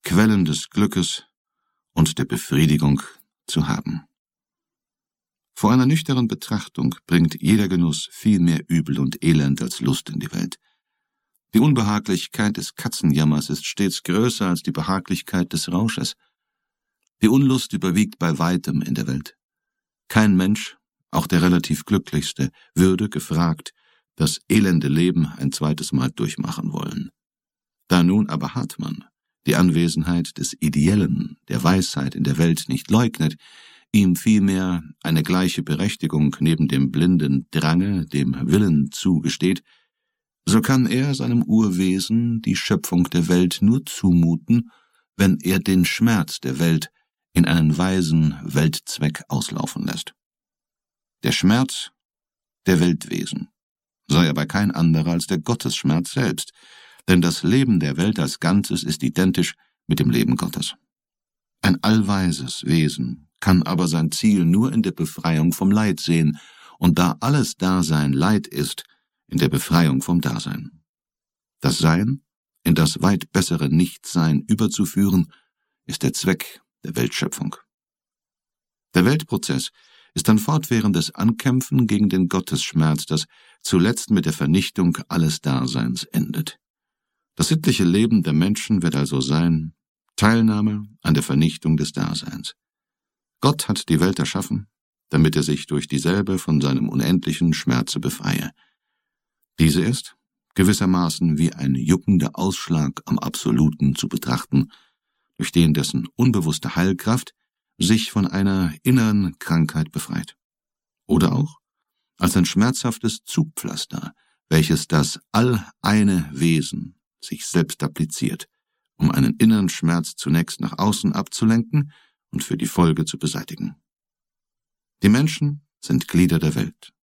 Quellen des Glückes und der Befriedigung zu haben. Vor einer nüchternen Betrachtung bringt jeder Genuss viel mehr Übel und Elend als Lust in die Welt. Die Unbehaglichkeit des Katzenjammers ist stets größer als die Behaglichkeit des Rausches. Die Unlust überwiegt bei weitem in der Welt. Kein Mensch, auch der relativ Glücklichste, würde, gefragt, das elende Leben ein zweites Mal durchmachen wollen. Da nun aber Hartmann die Anwesenheit des Ideellen, der Weisheit in der Welt nicht leugnet, ihm vielmehr eine gleiche Berechtigung neben dem blinden Drange, dem Willen zugesteht, so kann er seinem Urwesen die Schöpfung der Welt nur zumuten, wenn er den Schmerz der Welt in einen weisen Weltzweck auslaufen lässt. Der Schmerz der Weltwesen sei aber kein anderer als der Gottesschmerz selbst, denn das Leben der Welt als Ganzes ist identisch mit dem Leben Gottes. Ein allweises Wesen kann aber sein Ziel nur in der Befreiung vom Leid sehen, und da alles Dasein Leid ist, in der Befreiung vom Dasein. Das Sein in das weit bessere Nichtsein überzuführen, ist der Zweck der Weltschöpfung. Der Weltprozess ist ein fortwährendes Ankämpfen gegen den Gottesschmerz, das zuletzt mit der Vernichtung alles Daseins endet. Das sittliche Leben der Menschen wird also sein Teilnahme an der Vernichtung des Daseins. Gott hat die Welt erschaffen, damit er sich durch dieselbe von seinem unendlichen Schmerze befreie. Diese ist gewissermaßen wie ein juckender Ausschlag am Absoluten zu betrachten, durch den dessen unbewusste Heilkraft sich von einer inneren Krankheit befreit. Oder auch als ein schmerzhaftes Zugpflaster, welches das alleine Wesen sich selbst appliziert, um einen inneren Schmerz zunächst nach außen abzulenken und für die Folge zu beseitigen. Die Menschen sind Glieder der Welt,